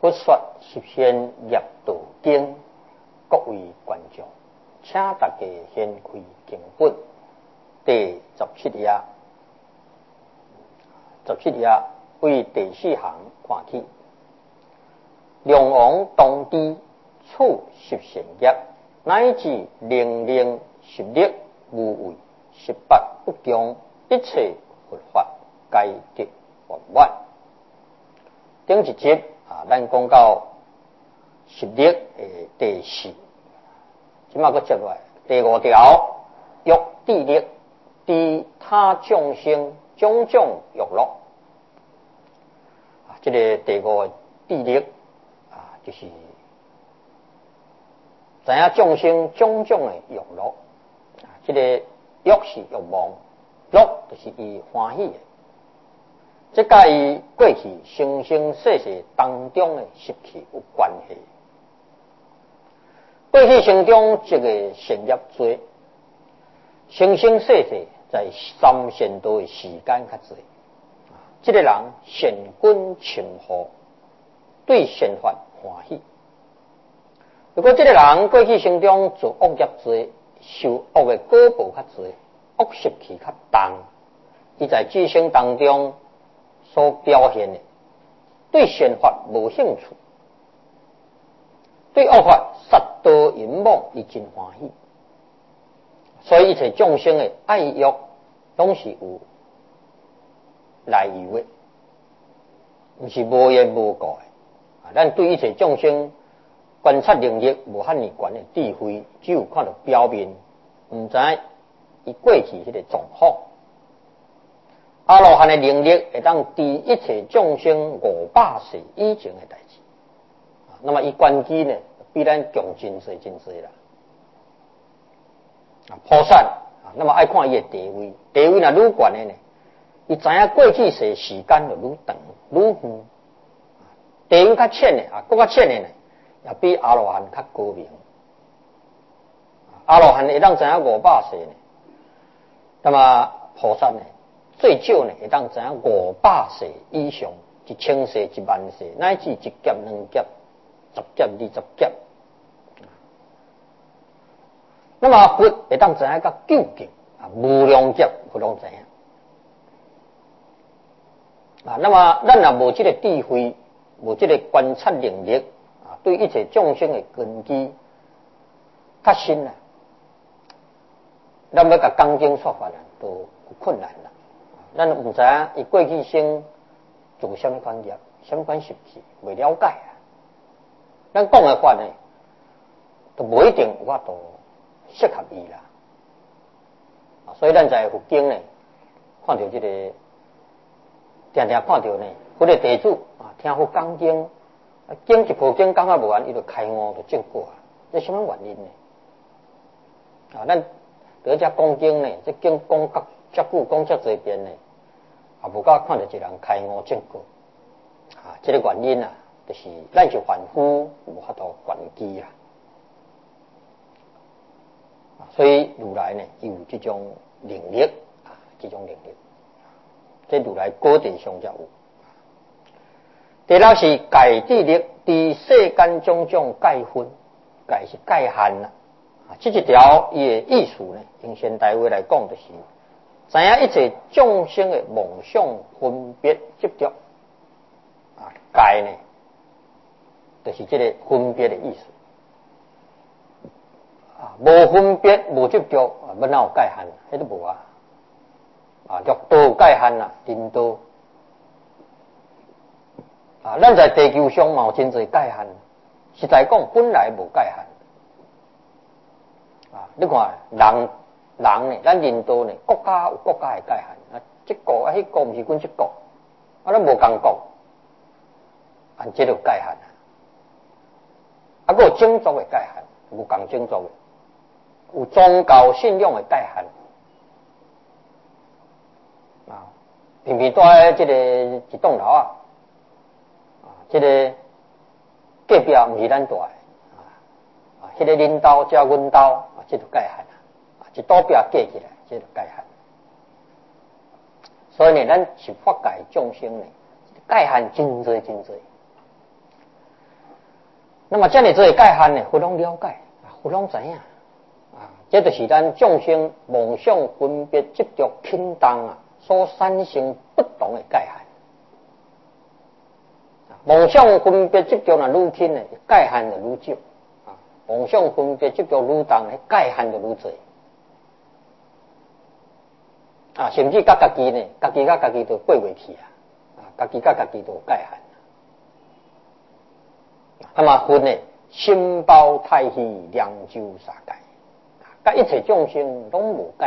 佛说十善业道经，各位观众，请大家掀开经本第17页，17页为第4行看起。梁王当知处十善业，乃至零零十力无畏，18不强，一切佛法皆得圆满。顶一集咱讲到十力的第4，即马佫接落来第5条，欲地力，知他众生种种欲乐。这个第5个地力就是知影众生种种的欲乐。这个欲是欲望，乐就是伊欢喜的。这甲伊过去生生世世当中的习气有关系。过去生中这个善业多，生生世世在三善道的时间较多。这个人善根深厚，对善法欢喜。如果这个人过去生中做恶业多，受恶的果报较多，恶习气较重，伊在这生当中所表现的，对善法无兴趣，对恶法杀盗淫妄，伊真欢喜。所以一切众生的爱欲，拢是有来由的，毋是无缘无故的。咱对一切众生观察能力无遐尼悬的智慧，只有看到表面，毋知伊过去迄个状况。阿罗汉的能力会当知一切众生500世以前的代志，那么伊关机呢，比咱强真侪啦。菩萨那么爱看伊的地位，地位若愈悬的呢，伊知影过去世时间就愈长愈远。地位较浅的更较浅的呢，也比阿罗汉较高明。阿罗汉会当知影500世呢，那么菩萨呢？最少呢，会当知影500世以上，1000世、10000世，乃至1劫、2劫、10劫、20劫。那么佛会当知影到究竟无量劫，佛拢知影。那么咱若无这个智慧，无这个观察能力对一切众生的根基较深咱要甲讲经说法都有困难啦。咱毋知影伊过去生做什么关业，什么关习气，未了解咱讲的法呢，都无一定有法度适合伊啦。所以咱在佛经呢，看到这个，常常看到呢，佛的弟子听佛讲经，经一部经讲无完，伊就开悟就证果这什么原因呢？咱在这讲经呢，这经讲遮久，讲遮侪遍呢。无够看到一人开悟证果，这个原因就是咱是凡夫，无法度关机所以如来呢，有这种能力这种能力，这如来果地上才有。第六是界智力，伫世间种种界分，界是界限这一条伊的意思呢，用现代话来讲就是。知影一切众生的梦想、分别、执着界呢，就是这个分别的意思无分别、无执着要哪有界限？迄都无六道有界限人道咱在地球上嘛有真侪界限，实在讲本来无界限你看人呢，咱人道呢，国家有国家的界限这个迄个毋是阮这个咱无共国这有界限还有种族的界限，有共种族的，有宗教信仰的界限偏偏住在这个一栋楼这个隔壁毋是咱住的迄个恁兜加阮兜这就界限一刀壁架起来，这就界限。所以呢，咱是法界众生呢，界限真多真多。 那么这样做界限呢，佛拢了解，佛拢知影这就是咱众生妄想分别执着轻重所产生不同的界限。妄想分别执着愈轻呢，界限就愈少；妄想分别执着愈重，界限就愈多。甚至甲家己呢，家己甲家己都过袂去家己甲家己都有界限。那么佛呢，心包太虚，量周三界，甲一切众生拢无界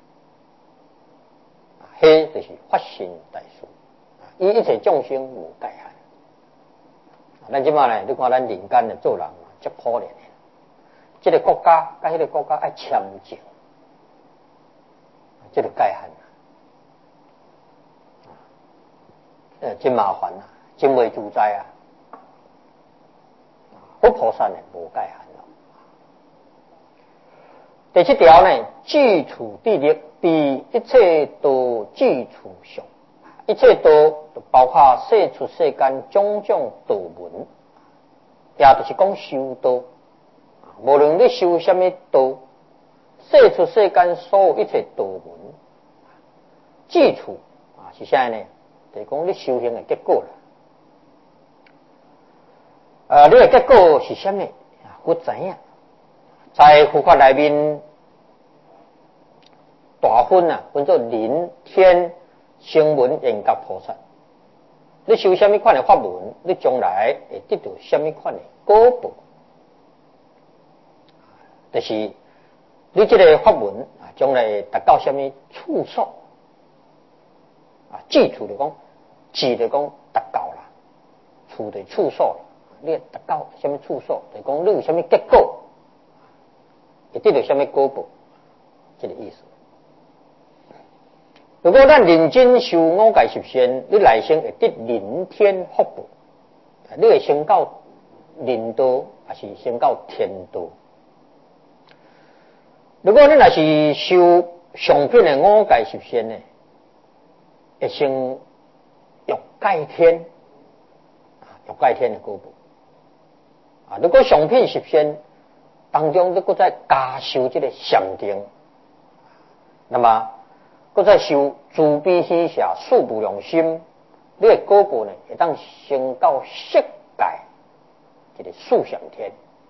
限。迄就是发心大事，伊一切众生无界限。咱即马呢，你看咱人间的做人足可怜的，这个国家甲迄个国家爱签证，这个界限真麻烦真袂自在佛菩萨呢无界限第七条呢，具处地力，比一切都具处上。一切道就包括世出世间种种道门，也就是讲修道。无论你修什么道，世出世间所有一切道门，基础是啥呢？就是讲你修行的结果啦。你的结果是什么？我知影，在佛法内面，大分分作人天。声闻缘觉菩萨，你修什么款的法门，你将来会得到什么款的果报？就是你这个法门将来会达到什么处所？基础就讲，智就讲达到啦，处的处所，你达到什么处所？就讲你有什么结果，会得到什么果报？这个意思。如果咱认真修五戒十善，你来生会得人天福报，你会升到人道，还是升到天道？如果你若是修上品的五戒十善呢，会升欲界天，欲界天的果报。如果上品十善当中，你搁再加修这个禅定，那么搁再修慈悲喜舍四无量心，你的果报呢会当升到色界，这个四上天。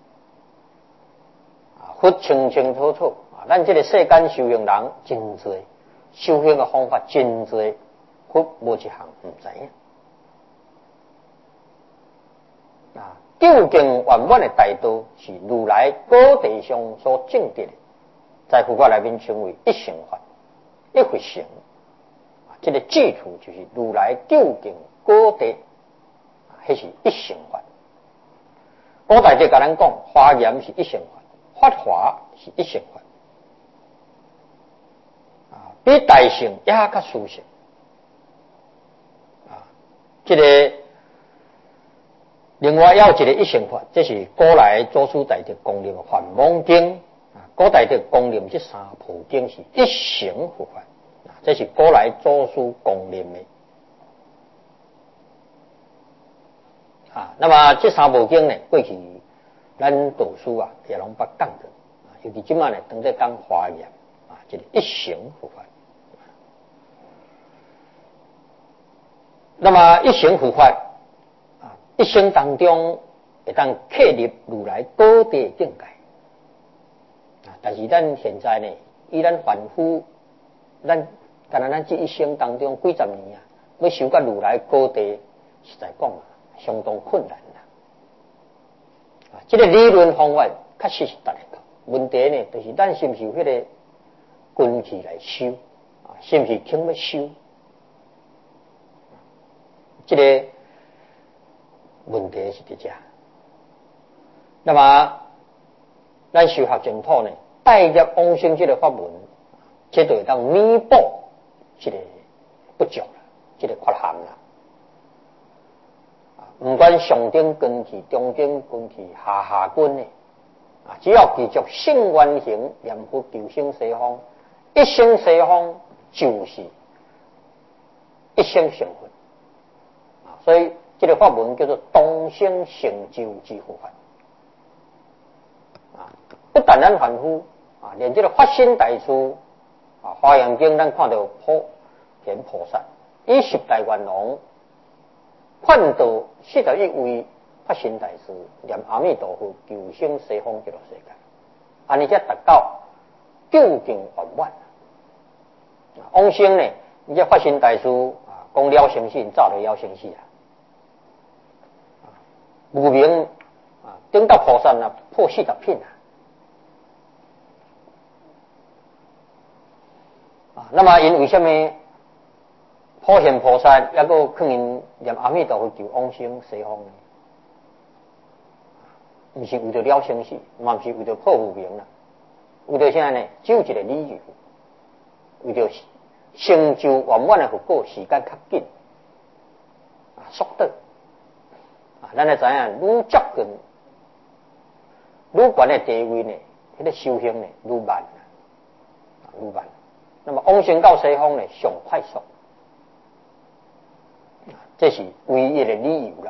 佛清清楚楚咱这个世间修行人真多，修行的方法真多，佛无一项唔知影。究竟圆满的大道是如来果地上所证得的，在佛法内面称为一乘法。一回成，这个基础就是如来究竟果地，迄是一乘法。古代就甲咱讲，华严是一乘法，法华是一乘法，比大乘也较殊胜。这个另外还有一个一乘法，这是古来祖师大德公认的梵网经。古代的公认这三部经是一乘佛法，这是古来祖师公认的。那么这三部经呢，过去咱导师也拢捌讲过，尤其今晚呢，当在讲华严这个一乘佛法。那么一乘佛法一生当中会当克入如来果地境界。但是咱现在呢，以咱凡夫，咱这一生当中几十年要修到如来果地，实在讲相当困难这个理论方法确实是达得到，问题呢，就是咱是不是有迄个根基来修是不是肯要修？这个问题是伫这。那么咱修学净土呢，带入往生这个法门，这就会当弥补这个不足了，这个缺陷啦。不管上等根器、中等根器、下根的只要继续信愿行、念佛求生西方，一生西方就是一生成佛所以这个法门叫做当生成就之佛法不但咱凡夫连这个发心大师华严经咱看到普贤菩萨以十大愿王劝导41位发心大师念阿弥陀佛求生西方极乐世界，安尼才达到究竟圆满。往生呢，你这发心大师讲了生死，早就了生死啊。无明等到菩萨破40品那么因为什么普贤菩萨也个劝因念阿弥陀佛求往生西方呢？不是为了了生死，嘛不是为了破无明啦，为了啥呢？只有一个理由，为了成就圆满的佛果，时间较紧速度咱来知影，愈接近愈悬的地位呢，迄个修行呢愈慢愈慢。那么往生到西方呢，上快速，这是唯一的理由啦。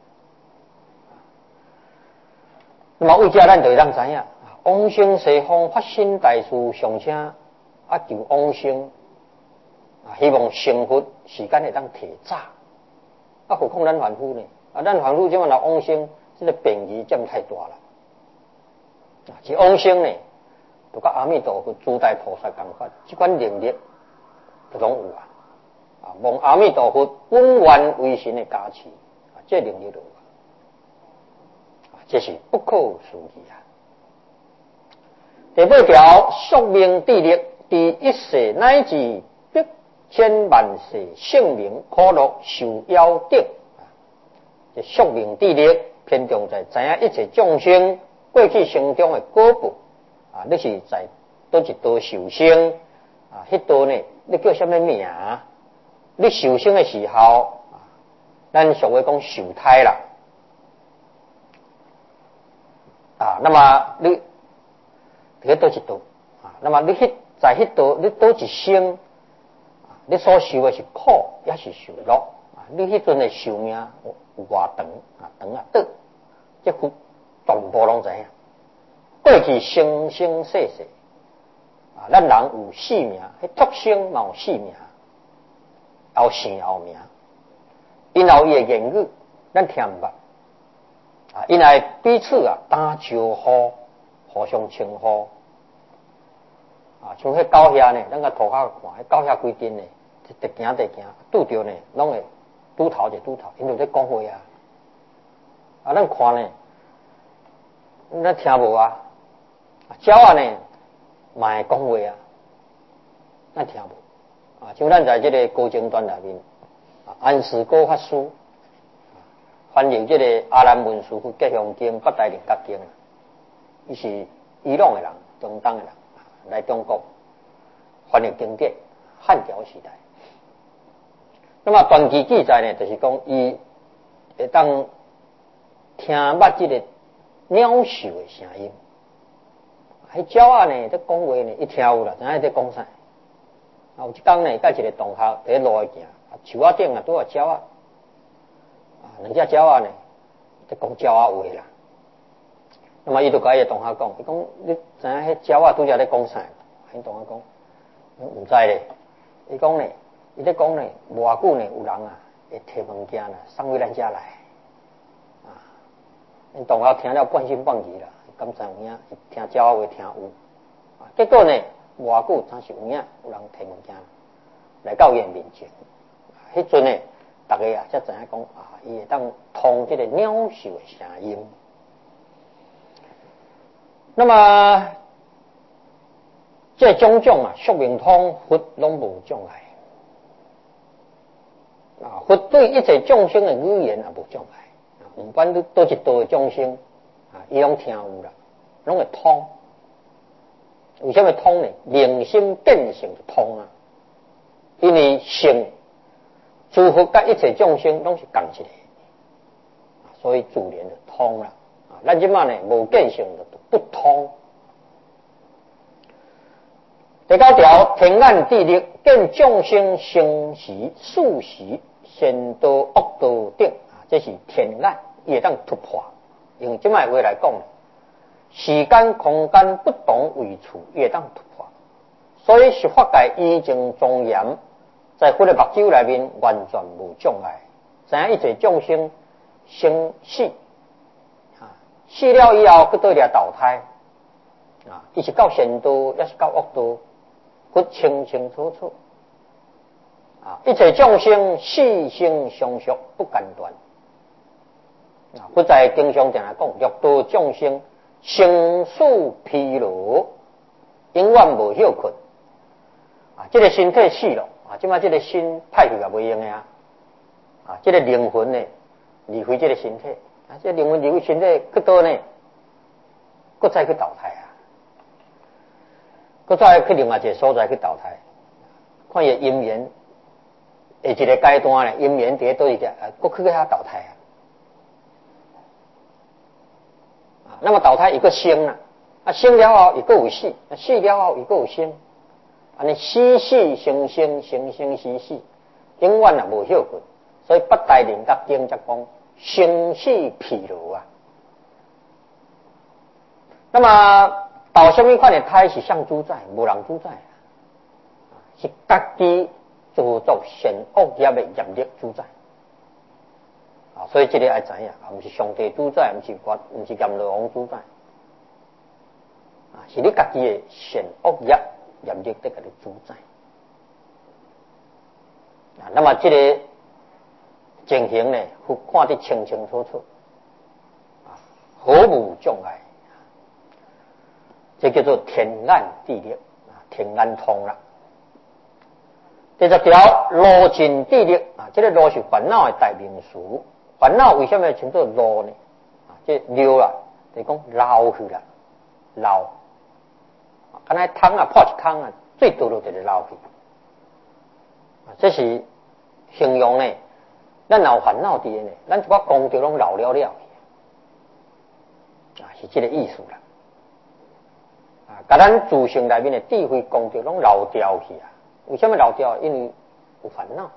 那么为这咱就会当知影，往生西方发心大事上车求往生希望成佛时间会当提早。何况咱凡夫呢？咱凡夫即马若往生，这个便宜占太大了。是往生呢，就甲阿弥陀佛、诸大菩萨同款，这款能力就拢有望阿弥陀佛本愿为神的加持这能力就有这是不可思议第8条，宿命地力，第一世乃至百千万世性命苦乐受夭折。这宿命地力偏重在知影一切众生过去生中的果报你是在倒一道受生迄道呢？你叫什么名？你受生的时候咱俗话讲受胎啦那么你伫倒一道那么你在迄道你倒一生你所受的是苦也是受乐你迄阵的寿命有偌长短这全部拢知影。过去生生世世咱人有4命，迄畜生嘛有4命，后生也有命。因有伊的言语，咱听毋捌因来彼此打招呼，互相称呼像迄狗遐呢，咱个涂骹看，狗遐规阵呢，直行，拄着呢，拢会拄头就拄头，因就在讲话咱看呢，咱听无鸟呢嘛会讲话咱听无像咱在这个高精段内面安世高法师翻译这个阿难文殊吉祥经、八大灵觉经伊是伊朗的人，中东的人来中国翻译经典，汉朝时代。那么传记记载呢，就是讲伊会当听捌这个鸟兽的声音。迄鸟呢，在讲话呢，伊听有啦，知影在讲啥。有一天呢，甲一个同学在路行，树仔顶拄有鸟两只鸟呢，在讲鸟话啦。那么伊就甲伊个同学讲，伊讲你知影迄鸟拄则在讲啥？伊同学讲，毋知咧。伊讲呢，伊在讲呢，无偌久呢，有人会摕物件送回咱遮来因同学听了半信半疑啦。敢知有影？听鸟话听有结果呢，无偌久，真是有影，有人摕物件来到伊面前。迄阵呢，大家才知影讲伊会当通这个鸟兽的声音。那么这种宿命通佛拢无障碍佛对一切众生的语言也无障碍不管你倒一道的众生伊拢听有啦，拢会通。为什么通呢？明心见性就通因为性诸佛甲一切众生拢是共一个所以自然就通啦咱即马呢无见性就不通。第9条，天眼地力，见众生生时、死时、善道恶道等这是天眼，伊会当突破。用即摆话来讲， 时间空间不同位处也当突破。所以十法界以前庄严，在佛的目睭内面完全无障碍。知影一切众生生死，死了以后，去倒来投胎，伊是到善道，也是到恶道，佛清清楚楚。一切众生死生相续不间断。佛在经上定来讲，六道众生生死疲劳，永远无休困。这个身体死了，即摆这个心歹去也袂用的这个灵魂呢，离开这个身体，这个灵魂离开身体去倒呢，搁再去投胎搁再去另外一个所在去投胎，看伊因缘，下一个阶段呢，因缘伫倒一个，搁去遐投胎那么投胎伊个生生了后伊个有死，死了后伊个有生，安尼死死生生，生生死死，永远也无休困。所以八大人格经则讲生死疲劳那么投什么款的胎是谁主宰？无人主宰是家己做作善恶业的业力主宰所以这个要知影不是上帝主宰，不是阎罗王主宰是你家己的善恶业业力在给你主宰那么这个情形呢，看得清清楚楚毫无障碍这叫做天眼地力天眼通啦。第十条路尽地力这个路是烦恼的代名词。烦恼为什么称作路呢？这溜啦，就是讲流去啦，流。刚才汤破一汤最多就是流去。这是形容呢。咱有烦恼伫呢，咱一寡功德拢流了了是这个意思啦。甲咱自性内面的智慧功德拢流掉去为什么流掉？因为有烦恼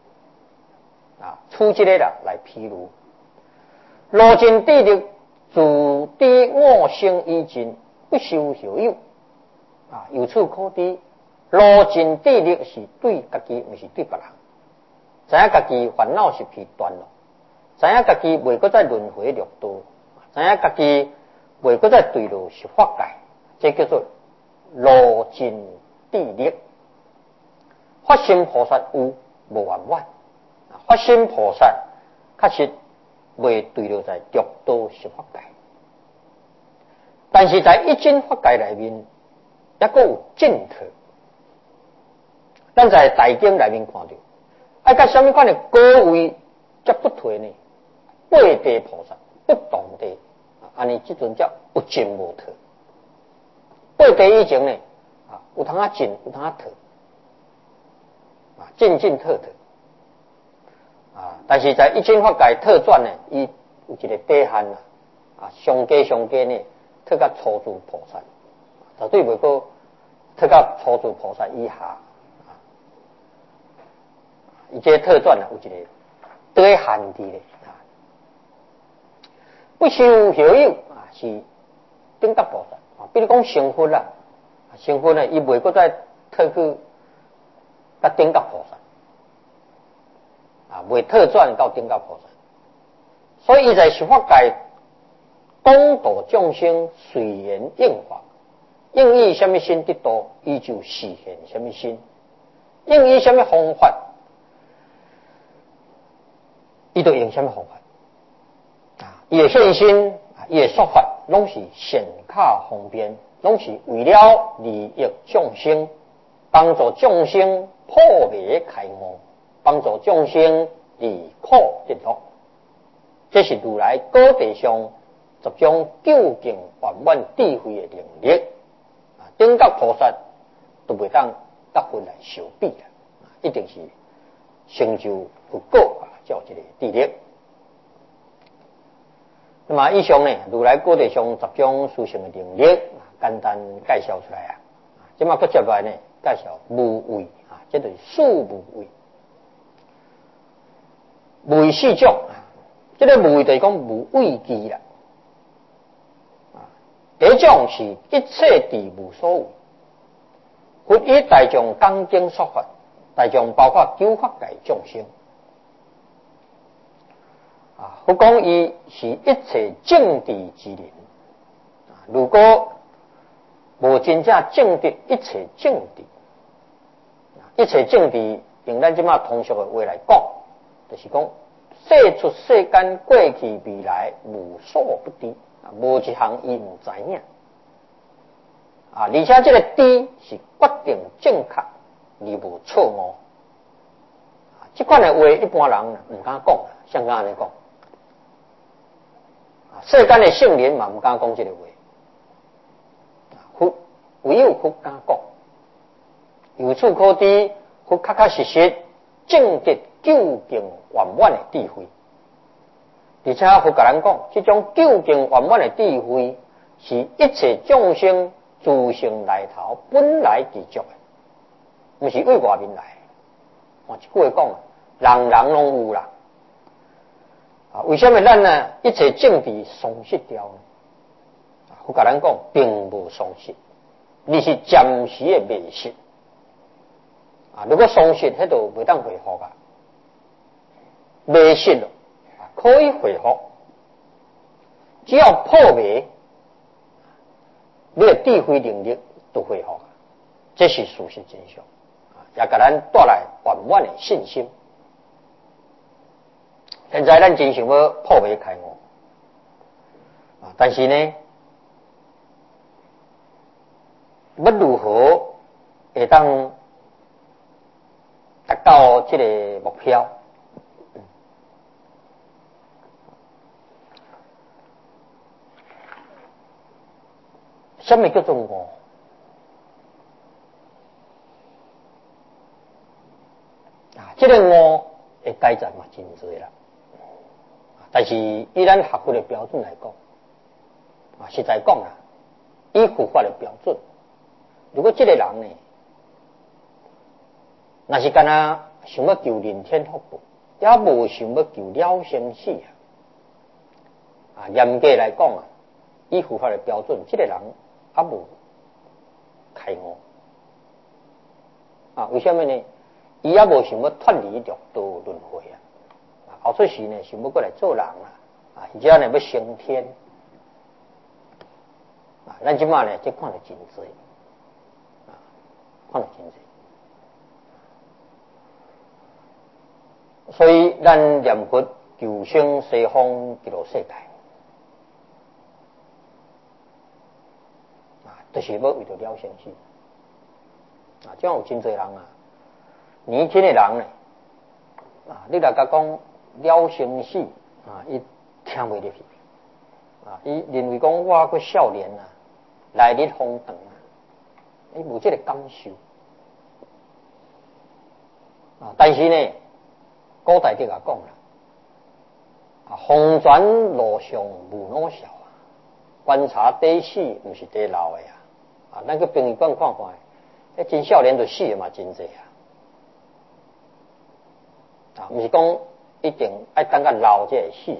出这个啦来披露。路尽地力，自知我性已尽，不修小有由此可知，路尽地力是对家己，不是对别人。知影家己烦恼习气断了，知影家己袂搁再轮回六道，知影家己袂搁再对路是法界，这叫做路尽地力。发心菩萨有无完满，发心菩萨确实袂对路在六道是法界，但是在一真法界内面，也搁有净土。咱在大经内面看到。甲什么款的高位才不退呢？八地菩萨不动地，安尼这阵叫有进无退。八地以前呢，有通进，有通退，进进退退。但是在一真法界特转呢，伊有一个底限上加呢，退到初住菩萨，绝对袂过退到初住菩萨以下。伊这特转有一个底限伫咧不修小有是顶觉菩萨比如讲成佛啦，成佛呢伊袂搁再退去甲顶觉菩萨袂特转到顶觉菩萨，所以伊在十法界广度众生，随缘应法，应以什么心得度，伊就实现什么心，应以什么方法。伊都用什么方法伊的现心伊的说法拢是显卡方便，拢是为了利益众生，帮助众生破迷开悟，帮助众生离苦得乐。这是如来高地上十种究竟圆满智慧的能力顶觉菩萨都袂当甲佛来相比一定是成就有果叫这个智力。那么以上呢，如来高地上十种殊胜的能力简单介绍出来这么搁接来呢，介绍无畏这就是四无畏。无畏四种这个无畏就是讲无畏惧啦第一种是一切地无所有，佛以大众讲经说法，大众包括九法界众生。佛讲伊是一切正智之人。如果无真正证得一切正智，一切正智用咱即马通俗的话来讲，就是讲世出世间过去未来无所不知，无一项伊唔知影。而且这个知是决定正确，而无错误。这款的话，一般人唔敢讲，像刚安尼讲。世间的圣人嘛唔敢讲这个话，佛唯有佛敢讲。由此可知，佛确确实实证得究竟圆满的智慧。而且佛甲咱讲，这种究竟圆满的智慧，是一切众生自性内头本来具足的，不是为外面来的。一句话讲，人人拢有啦。为什么咱呢？一切正智丧失掉呢？佛甲咱讲，并无丧失，你是暂时的迷失。如果丧失，迄度袂当恢复啊。迷失了，可以恢复，只要破迷，你的智慧能力就恢复，这是事实真相，也给咱带来圆满的信心。现在咱真想要破迷开悟，但是呢，要如何会当达到这个目标？什么叫做悟？这个悟的解释嘛真多啦，但是以咱学佛的标准来讲，实在讲啦，以佛法的标准，如果这个人呢，若是干那想要求人天福报，也无想要求了生死严格来讲以佛法的标准，这个人也无开悟为什么呢？伊也无想要脱离六道轮回后出时呢，想要过来做人而且呢要升天咱即马呢，这看得真多看得真多。所以咱念佛求生西方极乐世界就是要为着了生死这样有真多人年轻的人呢你来甲讲了生死伊听袂入去伊认为讲我个少年来日方长伊无这个感受但是呢，古代就甲讲啦风泉路上无老少观察第死不是第老的咱去殡仪馆看看真少年就死的嘛真济不是讲一定要等到老才会死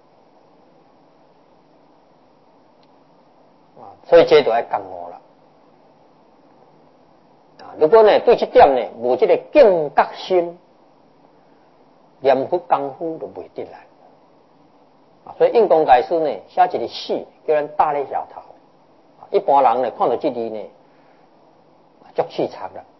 所以这就要觉悟啦如果呢对这点呢无这个警觉心，念佛功夫就袂得来所以印光大师呢写一个诗叫咱打咧摇头一般人呢看到这字呢足气惨啦